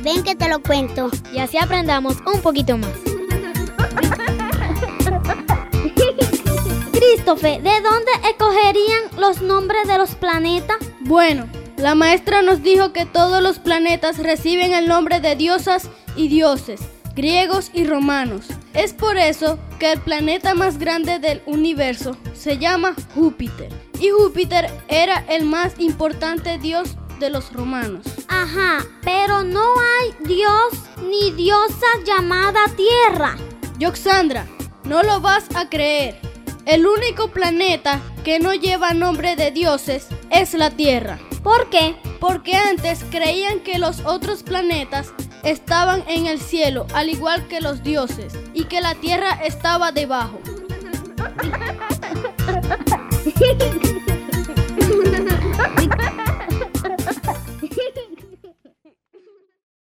ven que te lo cuento. Y así aprendamos un poquito más. Christopher, ¿de dónde escogerían los nombres de los planetas? Bueno, la maestra nos dijo que todos los planetas reciben el nombre de diosas y dioses, griegos y romanos. Es por eso que el planeta más grande del universo se llama Júpiter. Y Júpiter era el más importante dios de los romanos. Ajá, pero no hay dios ni diosa llamada Tierra. Yoxandra, no lo vas a creer. El único planeta que no lleva nombre de dioses es la Tierra. ¿Por qué? Porque antes creían que los otros planetas estaban en el cielo, al igual que los dioses, y que la Tierra estaba debajo.